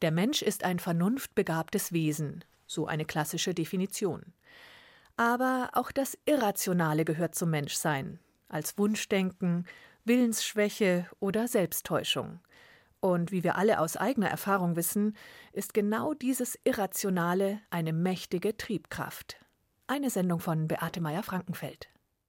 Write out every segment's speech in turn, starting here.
Der Mensch ist ein vernunftbegabtes Wesen, so eine klassische Definition. Aber auch das Irrationale gehört zum Menschsein, als Wunschdenken, Willensschwäche oder Selbsttäuschung. Und wie wir alle aus eigener Erfahrung wissen, ist genau dieses Irrationale eine mächtige Triebkraft. Eine Sendung von Beate Meyer-Frankenfeld.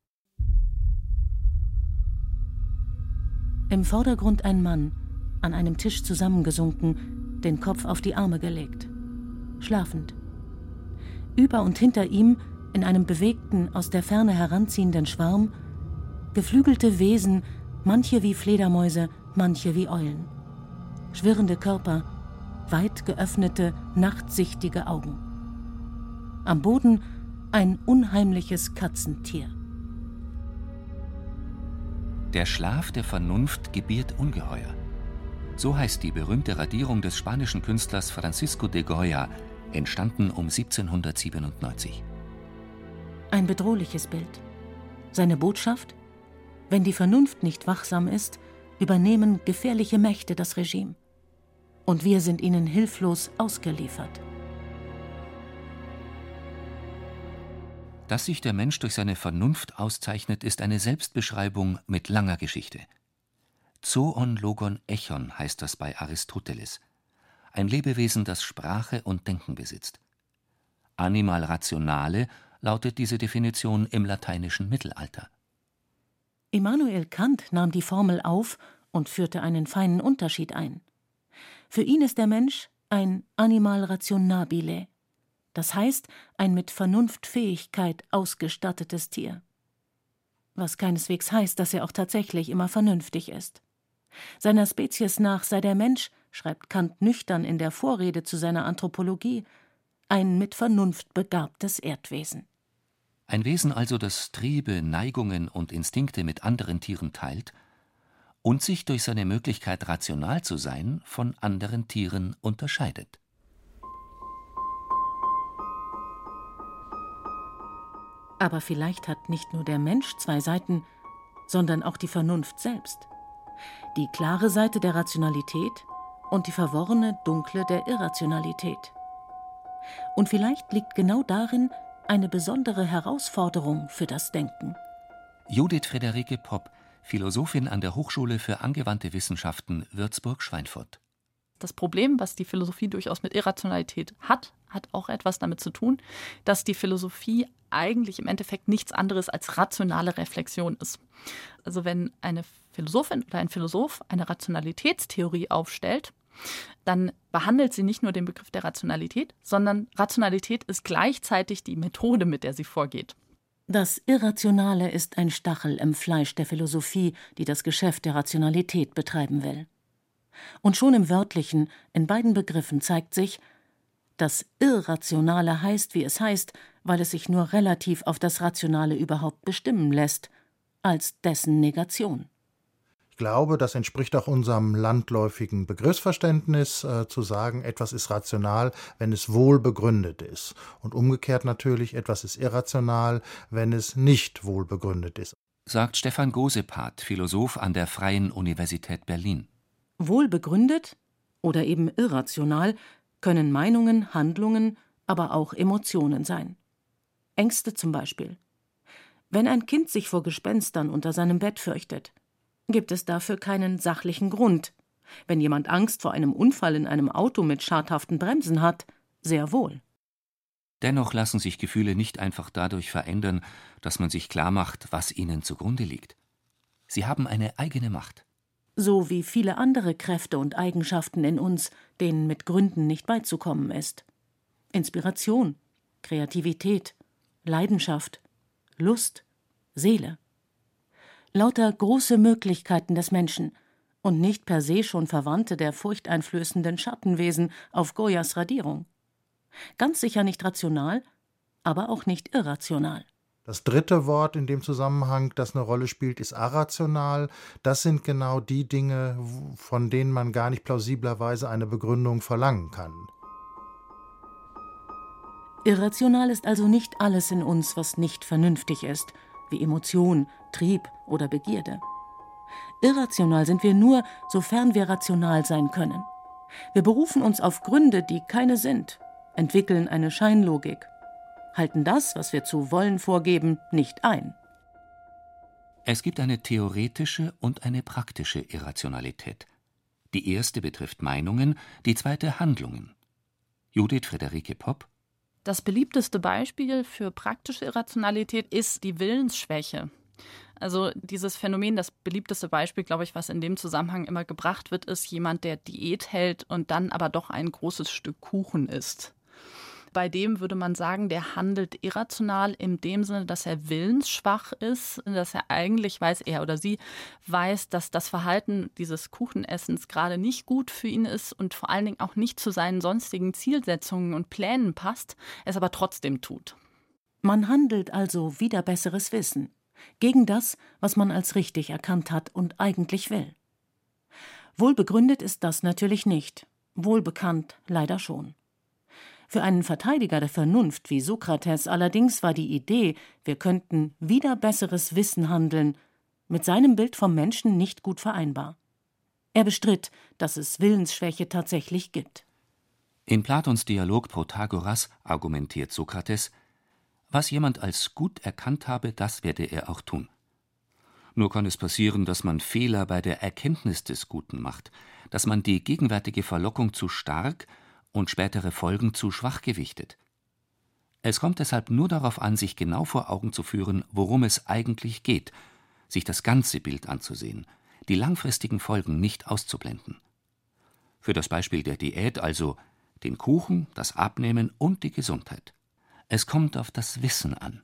Im Vordergrund ein Mann, an einem Tisch zusammengesunken, den Kopf auf die Arme gelegt, schlafend. Über und hinter ihm, in einem bewegten, aus der Ferne heranziehenden Schwarm, geflügelte Wesen, manche wie Fledermäuse, manche wie Eulen. Schwirrende Körper, weit geöffnete, nachtsichtige Augen. Am Boden ein unheimliches Katzentier. Der Schlaf der Vernunft gebiert Ungeheuer. So heißt die berühmte Radierung des spanischen Künstlers Francisco de Goya, entstanden um 1797. Ein bedrohliches Bild. Seine Botschaft? Wenn die Vernunft nicht wachsam ist, übernehmen gefährliche Mächte das Regime. Und wir sind ihnen hilflos ausgeliefert. Dass sich der Mensch durch seine Vernunft auszeichnet, ist eine Selbstbeschreibung mit langer Geschichte. Zoon Logon Echon heißt das bei Aristoteles. Ein Lebewesen, das Sprache und Denken besitzt. Animal rationale lautet diese Definition im lateinischen Mittelalter. Immanuel Kant nahm die Formel auf und führte einen feinen Unterschied ein. Für ihn ist der Mensch ein Animal rationabile, das heißt ein mit Vernunftfähigkeit ausgestattetes Tier. Was keineswegs heißt, dass er auch tatsächlich immer vernünftig ist. Seiner Spezies nach sei der Mensch, schreibt Kant nüchtern in der Vorrede zu seiner Anthropologie, ein mit Vernunft begabtes Erdwesen. Ein Wesen also, das Triebe, Neigungen und Instinkte mit anderen Tieren teilt und sich durch seine Möglichkeit, rational zu sein, von anderen Tieren unterscheidet. Aber vielleicht hat nicht nur der Mensch zwei Seiten, sondern auch die Vernunft selbst. Die klare Seite der Rationalität und die verworrene, dunkle der Irrationalität. Und vielleicht liegt genau darin eine besondere Herausforderung für das Denken. Judith Friederike Popp, Philosophin an der Hochschule für angewandte Wissenschaften Würzburg-Schweinfurt. Das Problem, was die Philosophie durchaus mit Irrationalität hat auch etwas damit zu tun, dass die Philosophie eigentlich im Endeffekt nichts anderes als rationale Reflexion ist. Also wenn eine Philosophin oder ein Philosoph eine Rationalitätstheorie aufstellt, dann behandelt sie nicht nur den Begriff der Rationalität, sondern Rationalität ist gleichzeitig die Methode, mit der sie vorgeht. Das Irrationale ist ein Stachel im Fleisch der Philosophie, die das Geschäft der Rationalität betreiben will. Und schon im Wörtlichen, in beiden Begriffen zeigt sich, das Irrationale heißt, wie es heißt, weil es sich nur relativ auf das Rationale überhaupt bestimmen lässt, als dessen Negation. Ich glaube, das entspricht auch unserem landläufigen Begriffsverständnis, zu sagen, etwas ist rational, wenn es wohl begründet ist. Und umgekehrt natürlich, etwas ist irrational, wenn es nicht wohl begründet ist. Sagt Stefan Gosepat, Philosoph an der Freien Universität Berlin. Wohl begründet oder eben irrational können Meinungen, Handlungen, aber auch Emotionen sein. Ängste zum Beispiel. Wenn ein Kind sich vor Gespenstern unter seinem Bett fürchtet, gibt es dafür keinen sachlichen Grund. Wenn jemand Angst vor einem Unfall in einem Auto mit schadhaften Bremsen hat, sehr wohl. Dennoch lassen sich Gefühle nicht einfach dadurch verändern, dass man sich klarmacht, was ihnen zugrunde liegt. Sie haben eine eigene Macht. So wie viele andere Kräfte und Eigenschaften in uns, denen mit Gründen nicht beizukommen ist. Inspiration, Kreativität, Leidenschaft, Lust, Seele. Lauter große Möglichkeiten des Menschen und nicht per se schon Verwandte der furchteinflößenden Schattenwesen auf Goyas Radierung. Ganz sicher nicht rational, aber auch nicht irrational. Das dritte Wort in dem Zusammenhang, das eine Rolle spielt, ist arrational. Das sind genau die Dinge, von denen man gar nicht plausiblerweise eine Begründung verlangen kann. Irrational ist also nicht alles in uns, was nicht vernünftig ist, wie Emotion, Trieb oder Begierde. Irrational sind wir nur, sofern wir rational sein können. Wir berufen uns auf Gründe, die keine sind, entwickeln eine Scheinlogik, halten das, was wir zu wollen vorgeben, nicht ein. Es gibt eine theoretische und eine praktische Irrationalität. Die erste betrifft Meinungen, die zweite Handlungen. Judith Friederike Popp: Das beliebteste Beispiel für praktische Irrationalität ist die Willensschwäche. Also dieses Phänomen, das beliebteste Beispiel, glaube ich, was in dem Zusammenhang immer gebracht wird, ist jemand, der Diät hält und dann aber doch ein großes Stück Kuchen isst. Bei dem würde man sagen, der handelt irrational in dem Sinne, dass er willensschwach ist, dass er eigentlich weiß, er oder sie weiß, dass das Verhalten dieses Kuchenessens gerade nicht gut für ihn ist und vor allen Dingen auch nicht zu seinen sonstigen Zielsetzungen und Plänen passt, es aber trotzdem tut. Man handelt also wider besseres Wissen, gegen das, was man als richtig erkannt hat und eigentlich will. Wohlbegründet ist das natürlich nicht, wohlbekannt leider schon. Für einen Verteidiger der Vernunft wie Sokrates allerdings war die Idee, wir könnten wider besseres Wissen handeln, mit seinem Bild vom Menschen nicht gut vereinbar. Er bestritt, dass es Willensschwäche tatsächlich gibt. In Platons Dialog Protagoras argumentiert Sokrates: Was jemand als gut erkannt habe, das werde er auch tun. Nur kann es passieren, dass man Fehler bei der Erkenntnis des Guten macht, dass man die gegenwärtige Verlockung zu stark und spätere Folgen zu schwach gewichtet. Es kommt deshalb nur darauf an, sich genau vor Augen zu führen, worum es eigentlich geht, sich das ganze Bild anzusehen, die langfristigen Folgen nicht auszublenden. Für das Beispiel der Diät also den Kuchen, das Abnehmen und die Gesundheit. Es kommt auf das Wissen an.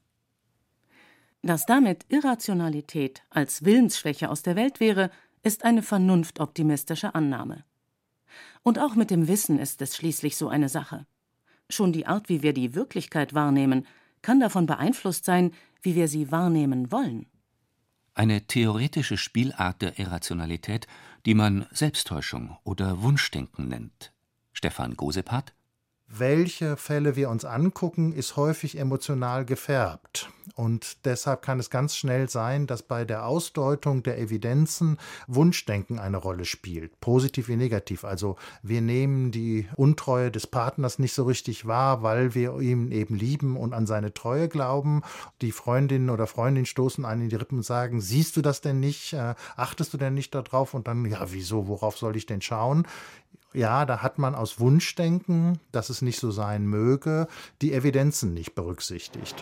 Dass damit Irrationalität als Willensschwäche aus der Welt wäre, ist eine vernunftoptimistische Annahme. Und auch mit dem Wissen ist es schließlich so eine Sache. Schon die Art, wie wir die Wirklichkeit wahrnehmen, kann davon beeinflusst sein, wie wir sie wahrnehmen wollen. Eine theoretische Spielart der Irrationalität, die man Selbsttäuschung oder Wunschdenken nennt. Stefan Gosepart: Welche Fälle wir uns angucken, ist häufig emotional gefärbt. Und deshalb kann es ganz schnell sein, dass bei der Ausdeutung der Evidenzen Wunschdenken eine Rolle spielt, positiv wie negativ. Also wir nehmen die Untreue des Partners nicht so richtig wahr, weil wir ihn eben lieben und an seine Treue glauben. Die Freundinnen oder Freundin stoßen einen in die Rippen und sagen: Siehst du das denn nicht? Achtest du denn nicht darauf? Und dann: Ja, wieso? Worauf soll ich denn schauen? Ja, da hat man aus Wunschdenken, dass es nicht so sein möge, die Evidenzen nicht berücksichtigt.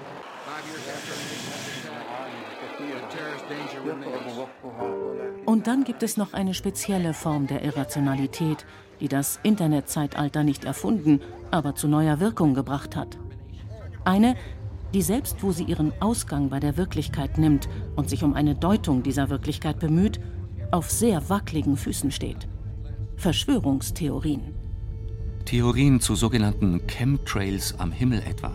Und dann gibt es noch eine spezielle Form der Irrationalität, die das Internetzeitalter nicht erfunden, aber zu neuer Wirkung gebracht hat. Eine, die selbst wo sie ihren Ausgang bei der Wirklichkeit nimmt und sich um eine Deutung dieser Wirklichkeit bemüht, auf sehr wackeligen Füßen steht. Verschwörungstheorien. Theorien zu sogenannten Chemtrails am Himmel etwa.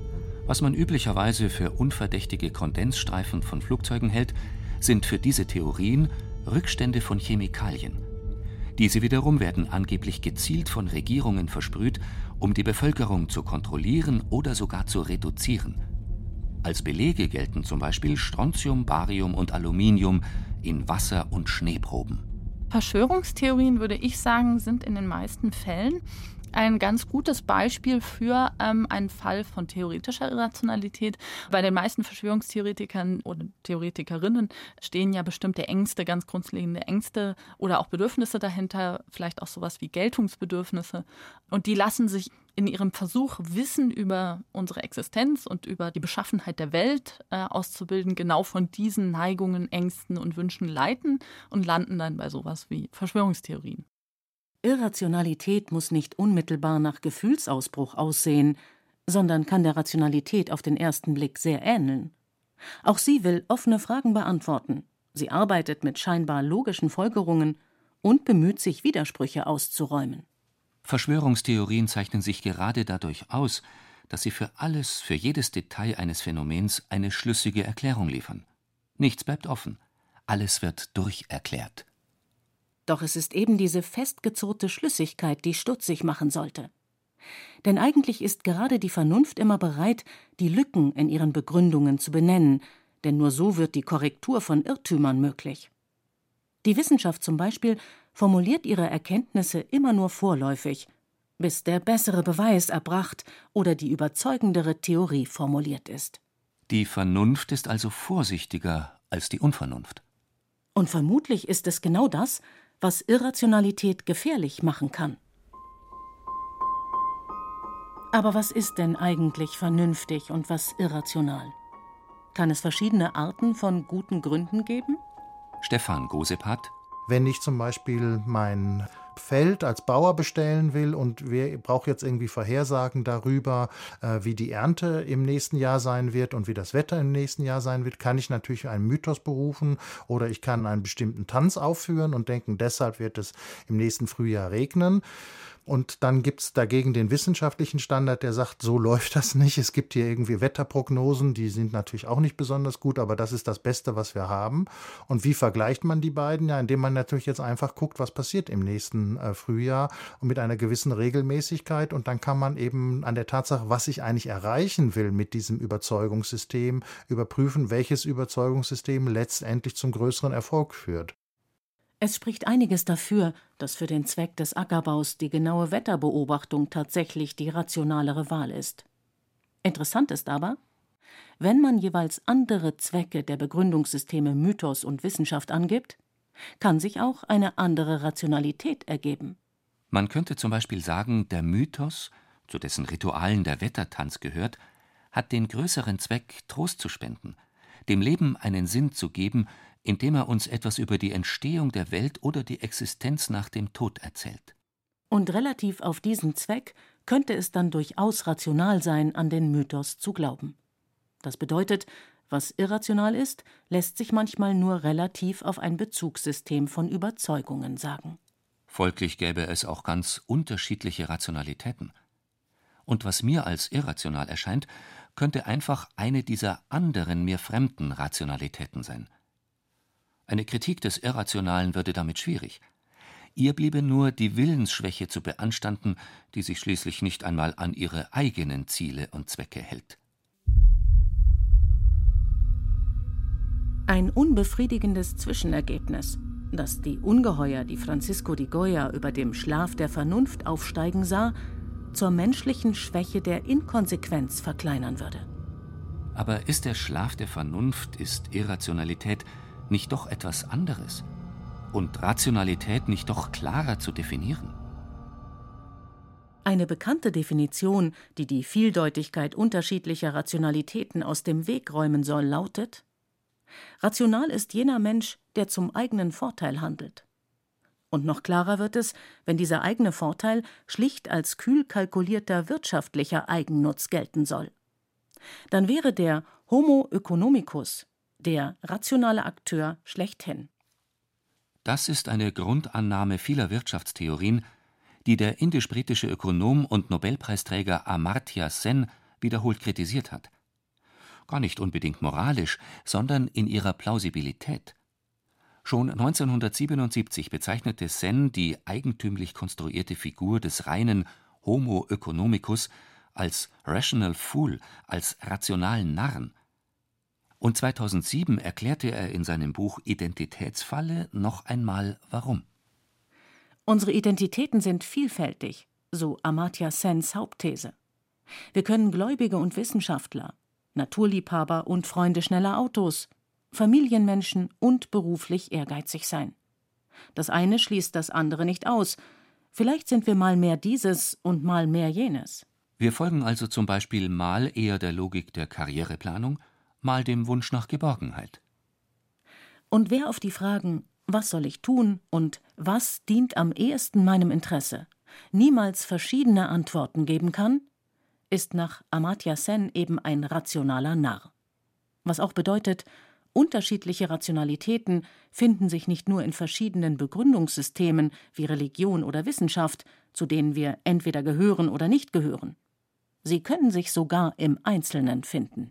Was man üblicherweise für unverdächtige Kondensstreifen von Flugzeugen hält, sind für diese Theorien Rückstände von Chemikalien. Diese wiederum werden angeblich gezielt von Regierungen versprüht, um die Bevölkerung zu kontrollieren oder sogar zu reduzieren. Als Belege gelten zum Beispiel Strontium, Barium und Aluminium in Wasser- und Schneeproben. Verschwörungstheorien, würde ich sagen, sind in den meisten Fällen ein ganz gutes Beispiel für einen Fall von theoretischer Irrationalität. Bei den meisten Verschwörungstheoretikern oder Theoretikerinnen stehen ja bestimmte Ängste, ganz grundlegende Ängste oder auch Bedürfnisse dahinter, vielleicht auch sowas wie Geltungsbedürfnisse. Und die lassen sich in ihrem Versuch, Wissen über unsere Existenz und über die Beschaffenheit der Welt auszubilden, genau von diesen Neigungen, Ängsten und Wünschen leiten und landen dann bei sowas wie Verschwörungstheorien. Irrationalität muss nicht unmittelbar nach Gefühlsausbruch aussehen, sondern kann der Rationalität auf den ersten Blick sehr ähneln. Auch sie will offene Fragen beantworten. Sie arbeitet mit scheinbar logischen Folgerungen und bemüht sich, Widersprüche auszuräumen. Verschwörungstheorien zeichnen sich gerade dadurch aus, dass sie für alles, für jedes Detail eines Phänomens eine schlüssige Erklärung liefern. Nichts bleibt offen. Alles wird durcherklärt. Doch es ist eben diese festgezurrte Schlüssigkeit, die stutzig machen sollte. Denn eigentlich ist gerade die Vernunft immer bereit, die Lücken in ihren Begründungen zu benennen, denn nur so wird die Korrektur von Irrtümern möglich. Die Wissenschaft zum Beispiel formuliert ihre Erkenntnisse immer nur vorläufig, bis der bessere Beweis erbracht oder die überzeugendere Theorie formuliert ist. Die Vernunft ist also vorsichtiger als die Unvernunft. Und vermutlich ist es genau das, was Irrationalität gefährlich machen kann. Aber was ist denn eigentlich vernünftig und was irrational? Kann es verschiedene Arten von guten Gründen geben? Stefan Gosepat: Wenn ich zum Beispiel mein Feld als Bauer bestellen will und brauche jetzt irgendwie Vorhersagen darüber, wie die Ernte im nächsten Jahr sein wird und wie das Wetter im nächsten Jahr sein wird, kann ich natürlich einen Mythos berufen oder ich kann einen bestimmten Tanz aufführen und denken, deshalb wird es im nächsten Frühjahr regnen. Und dann gibt es dagegen den wissenschaftlichen Standard, der sagt, so läuft das nicht. Es gibt hier irgendwie Wetterprognosen, die sind natürlich auch nicht besonders gut, aber das ist das Beste, was wir haben. Und wie vergleicht man die beiden? Ja, indem man natürlich jetzt einfach guckt, was passiert im nächsten Frühjahr und mit einer gewissen Regelmäßigkeit. Und dann kann man eben an der Tatsache, was ich eigentlich erreichen will mit diesem Überzeugungssystem, überprüfen, welches Überzeugungssystem letztendlich zum größeren Erfolg führt. Es spricht einiges dafür, dass für den Zweck des Ackerbaus die genaue Wetterbeobachtung tatsächlich die rationalere Wahl ist. Interessant ist aber, wenn man jeweils andere Zwecke der Begründungssysteme Mythos und Wissenschaft angibt, kann sich auch eine andere Rationalität ergeben. Man könnte zum Beispiel sagen, der Mythos, zu dessen Ritualen der Wettertanz gehört, hat den größeren Zweck, Trost zu spenden, dem Leben einen Sinn zu geben, indem er uns etwas über die Entstehung der Welt oder die Existenz nach dem Tod erzählt. Und relativ auf diesen Zweck könnte es dann durchaus rational sein, an den Mythos zu glauben. Das bedeutet, was irrational ist, lässt sich manchmal nur relativ auf ein Bezugssystem von Überzeugungen sagen. Folglich gäbe es auch ganz unterschiedliche Rationalitäten. Und was mir als irrational erscheint, könnte einfach eine dieser anderen, mir fremden Rationalitäten sein. Eine Kritik des Irrationalen würde damit schwierig. Ihr bliebe nur die Willensschwäche zu beanstanden, die sich schließlich nicht einmal an ihre eigenen Ziele und Zwecke hält. Ein unbefriedigendes Zwischenergebnis, das die Ungeheuer, die Francisco de Goya über dem Schlaf der Vernunft aufsteigen sah, zur menschlichen Schwäche der Inkonsequenz verkleinern würde. Aber ist der Schlaf der Vernunft, ist Irrationalität nicht doch etwas anderes? Und Rationalität nicht doch klarer zu definieren? Eine bekannte Definition, die die Vieldeutigkeit unterschiedlicher Rationalitäten aus dem Weg räumen soll, lautet: Rational ist jener Mensch, der zum eigenen Vorteil handelt. Und noch klarer wird es, wenn dieser eigene Vorteil schlicht als kühl kalkulierter wirtschaftlicher Eigennutz gelten soll. Dann wäre der Homo economicus der rationale Akteur schlechthin. Das ist eine Grundannahme vieler Wirtschaftstheorien, die der indisch-britische Ökonom und Nobelpreisträger Amartya Sen wiederholt kritisiert hat. Gar nicht unbedingt moralisch, sondern in ihrer Plausibilität. Schon 1977 bezeichnete Sen die eigentümlich konstruierte Figur des reinen Homo economicus als Rational Fool, als rationalen Narren. Und 2007 erklärte er in seinem Buch Identitätsfalle noch einmal, warum. Unsere Identitäten sind vielfältig, so Amartya Sens Hauptthese. Wir können Gläubige und Wissenschaftler, Naturliebhaber und Freunde schneller Autos, Familienmenschen und beruflich ehrgeizig sein. Das eine schließt das andere nicht aus. Vielleicht sind wir mal mehr dieses und mal mehr jenes. Wir folgen also zum Beispiel mal eher der Logik der Karriereplanung, mal dem Wunsch nach Geborgenheit. Und wer auf die Fragen, was soll ich tun und was dient am ehesten meinem Interesse, niemals verschiedene Antworten geben kann, ist nach Amartya Sen eben ein rationaler Narr. Was auch bedeutet, unterschiedliche Rationalitäten finden sich nicht nur in verschiedenen Begründungssystemen wie Religion oder Wissenschaft, zu denen wir entweder gehören oder nicht gehören. Sie können sich sogar im Einzelnen finden.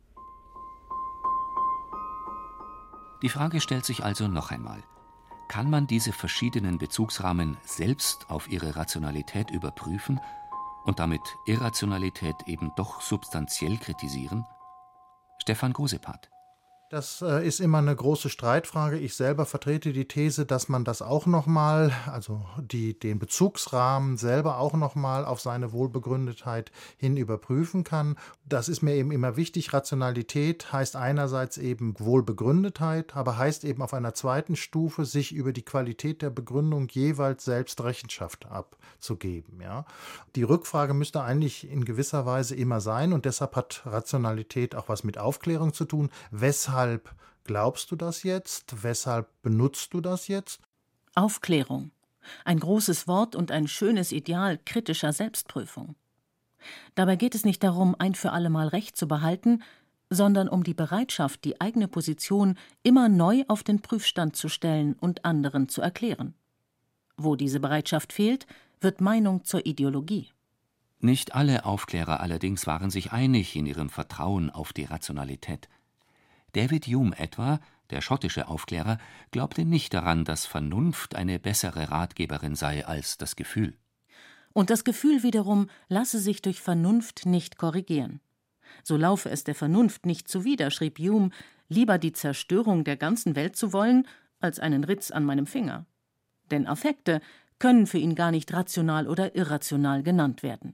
Die Frage stellt sich also noch einmal: Kann man diese verschiedenen Bezugsrahmen selbst auf ihre Rationalität überprüfen und damit Irrationalität eben doch substanziell kritisieren? Stefan Gosepat: Das ist immer eine große Streitfrage. Ich selber vertrete die These, dass man das auch nochmal, also den Bezugsrahmen selber auch nochmal auf seine Wohlbegründetheit hin überprüfen kann. Das ist mir eben immer wichtig. Rationalität heißt einerseits eben Wohlbegründetheit, aber heißt eben auf einer zweiten Stufe, sich über die Qualität der Begründung jeweils selbst Rechenschaft abzugeben. Ja. Die Rückfrage müsste eigentlich in gewisser Weise immer sein, und deshalb hat Rationalität auch was mit Aufklärung zu tun. Weshalb glaubst du das jetzt? Weshalb benutzt du das jetzt? Aufklärung. Ein großes Wort und ein schönes Ideal kritischer Selbstprüfung. Dabei geht es nicht darum, ein für alle Mal Recht zu behalten, sondern um die Bereitschaft, die eigene Position immer neu auf den Prüfstand zu stellen und anderen zu erklären. Wo diese Bereitschaft fehlt, wird Meinung zur Ideologie. Nicht alle Aufklärer allerdings waren sich einig in ihrem Vertrauen auf die Rationalität. David Hume etwa, der schottische Aufklärer, glaubte nicht daran, dass Vernunft eine bessere Ratgeberin sei als das Gefühl. Und das Gefühl wiederum lasse sich durch Vernunft nicht korrigieren. So laufe es der Vernunft nicht zuwider, schrieb Hume, lieber die Zerstörung der ganzen Welt zu wollen, als einen Ritz an meinem Finger. Denn Affekte können für ihn gar nicht rational oder irrational genannt werden.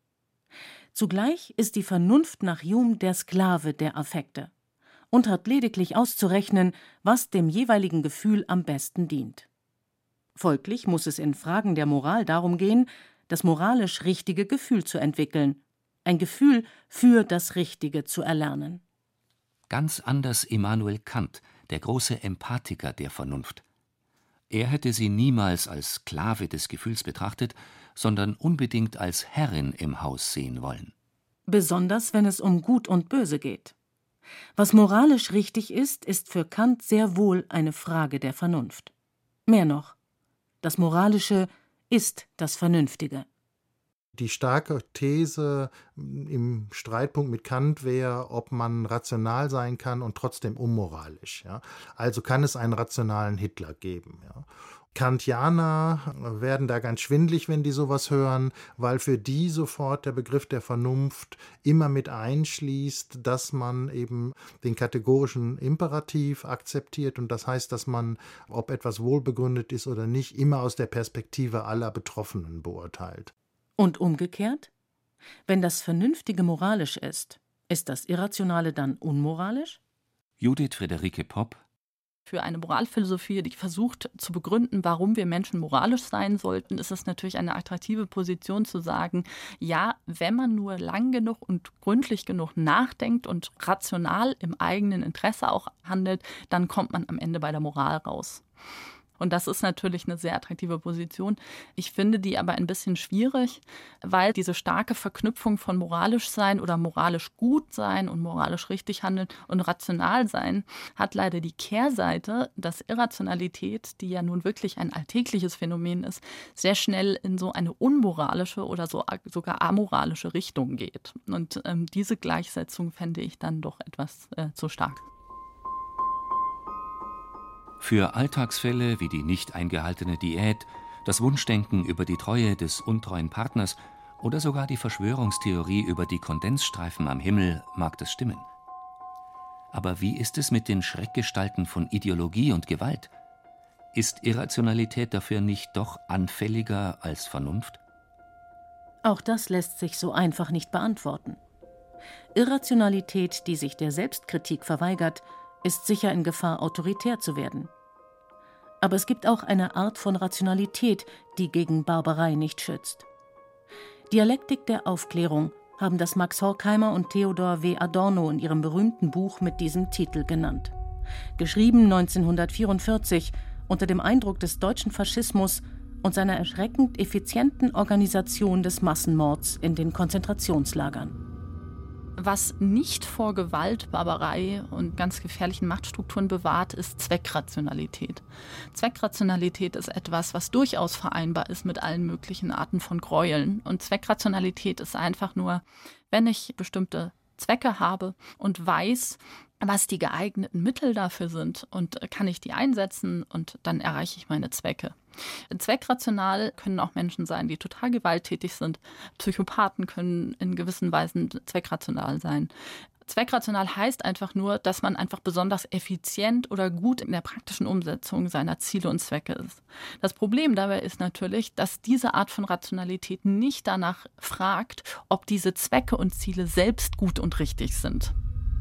Zugleich ist die Vernunft nach Hume der Sklave der Affekte und hat lediglich auszurechnen, was dem jeweiligen Gefühl am besten dient. Folglich muss es in Fragen der Moral darum gehen, das moralisch richtige Gefühl zu entwickeln, ein Gefühl für das Richtige zu erlernen. Ganz anders Immanuel Kant, der große Empathiker der Vernunft. Er hätte sie niemals als Sklave des Gefühls betrachtet, sondern unbedingt als Herrin im Haus sehen wollen. Besonders wenn es um Gut und Böse geht. Was moralisch richtig ist, ist für Kant sehr wohl eine Frage der Vernunft. Mehr noch, das Moralische ist das Vernünftige. Die starke These im Streitpunkt mit Kant wäre, ob man rational sein kann und trotzdem unmoralisch. Ja? Also kann es einen rationalen Hitler geben. Ja? Kantianer werden da ganz schwindlig, wenn die sowas hören, weil für die sofort der Begriff der Vernunft immer mit einschließt, dass man eben den kategorischen Imperativ akzeptiert, und das heißt, dass man, ob etwas wohlbegründet ist oder nicht, immer aus der Perspektive aller Betroffenen beurteilt. Und umgekehrt? Wenn das Vernünftige moralisch ist das Irrationale dann unmoralisch? Judith Friederike Popp. Für eine Moralphilosophie, die versucht zu begründen, warum wir Menschen moralisch sein sollten, ist es natürlich eine attraktive Position zu sagen, ja, wenn man nur lang genug und gründlich genug nachdenkt und rational im eigenen Interesse auch handelt, dann kommt man am Ende bei der Moral raus. Und das ist natürlich eine sehr attraktive Position. Ich finde die aber ein bisschen schwierig, weil diese starke Verknüpfung von moralisch sein oder moralisch gut sein und moralisch richtig handeln und rational sein hat leider die Kehrseite, dass Irrationalität, die ja nun wirklich ein alltägliches Phänomen ist, sehr schnell in so eine unmoralische oder sogar amoralische Richtung geht. Und diese Gleichsetzung fände ich dann doch etwas zu stark. Für Alltagsfälle wie die nicht eingehaltene Diät, das Wunschdenken über die Treue des untreuen Partners oder sogar die Verschwörungstheorie über die Kondensstreifen am Himmel mag das stimmen. Aber wie ist es mit den Schreckgestalten von Ideologie und Gewalt? Ist Irrationalität dafür nicht doch anfälliger als Vernunft? Auch das lässt sich so einfach nicht beantworten. Irrationalität, die sich der Selbstkritik verweigert, ist sicher in Gefahr, autoritär zu werden. Aber es gibt auch eine Art von Rationalität, die gegen Barbarei nicht schützt. Dialektik der Aufklärung haben das Max Horkheimer und Theodor W. Adorno in ihrem berühmten Buch mit diesem Titel genannt. Geschrieben 1944 unter dem Eindruck des deutschen Faschismus und seiner erschreckend effizienten Organisation des Massenmords in den Konzentrationslagern. Was nicht vor Gewalt, Barbarei und ganz gefährlichen Machtstrukturen bewahrt, ist Zweckrationalität. Zweckrationalität ist etwas, was durchaus vereinbar ist mit allen möglichen Arten von Gräueln. Und Zweckrationalität ist einfach nur, wenn ich bestimmte Zwecke habe und weiß, was die geeigneten Mittel dafür sind und kann ich die einsetzen und dann erreiche ich meine Zwecke. Zweckrational können auch Menschen sein, die total gewalttätig sind. Psychopathen können in gewissen Weisen zweckrational sein. Zweckrational heißt einfach nur, dass man einfach besonders effizient oder gut in der praktischen Umsetzung seiner Ziele und Zwecke ist. Das Problem dabei ist natürlich, dass diese Art von Rationalität nicht danach fragt, ob diese Zwecke und Ziele selbst gut und richtig sind.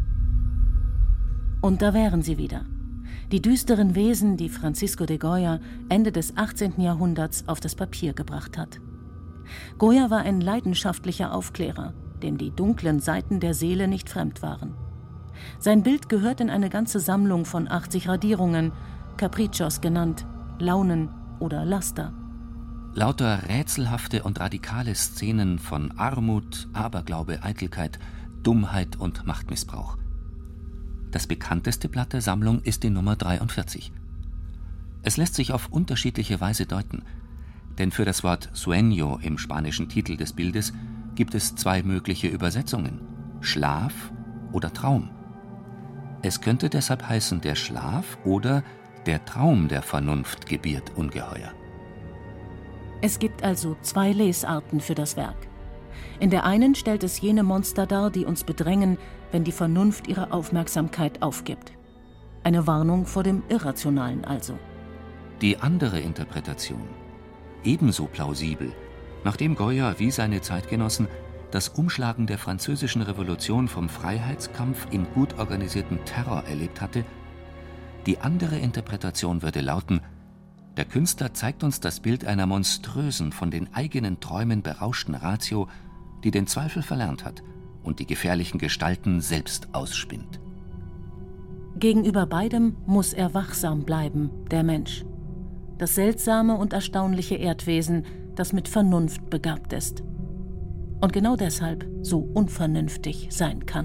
Und da wären sie wieder. Die düsteren Wesen, die Francisco de Goya Ende des 18. Jahrhunderts auf das Papier gebracht hat. Goya war ein leidenschaftlicher Aufklärer, dem die dunklen Seiten der Seele nicht fremd waren. Sein Bild gehört in eine ganze Sammlung von 80 Radierungen, Capriccios genannt, Launen oder Laster. Lauter rätselhafte und radikale Szenen von Armut, Aberglaube, Eitelkeit, Dummheit und Machtmissbrauch. Das bekannteste Blatt der Sammlung ist die Nummer 43. Es lässt sich auf unterschiedliche Weise deuten, denn für das Wort sueño im spanischen Titel des Bildes gibt es 2 mögliche Übersetzungen: Schlaf oder Traum. Es könnte deshalb heißen, der Schlaf oder der Traum der Vernunft gebiert Ungeheuer. Es gibt also 2 Lesarten für das Werk. In der einen stellt es jene Monster dar, die uns bedrängen, wenn die Vernunft ihre Aufmerksamkeit aufgibt. Eine Warnung vor dem Irrationalen also. Die andere Interpretation, ebenso plausibel, nachdem Goya wie seine Zeitgenossen das Umschlagen der Französischen Revolution vom Freiheitskampf in gut organisierten Terror erlebt hatte, die andere Interpretation würde lauten: Der Künstler zeigt uns das Bild einer monströsen, von den eigenen Träumen berauschten Ratio, die den Zweifel verlernt hat und die gefährlichen Gestalten selbst ausspinnt. Gegenüber beidem muss er wachsam bleiben, der Mensch. Das seltsame und erstaunliche Erdwesen, das mit Vernunft begabt ist. Und genau deshalb so unvernünftig sein kann.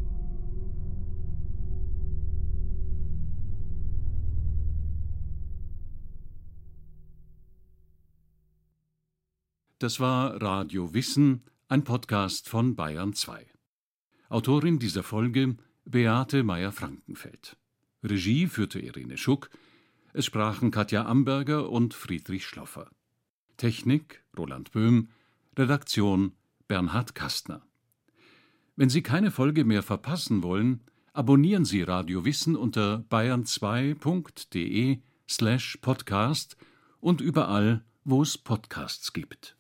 Das war Radio Wissen, ein Podcast von Bayern 2. Autorin dieser Folge Beate Meyer-Frankenfeld. Regie führte Irene Schuck. Es sprachen Katja Amberger und Friedrich Schloffer. Technik Roland Böhm. Redaktion Bernhard Kastner. Wenn Sie keine Folge mehr verpassen wollen, abonnieren Sie Radio Wissen unter bayern2.de/podcast und überall, wo es Podcasts gibt.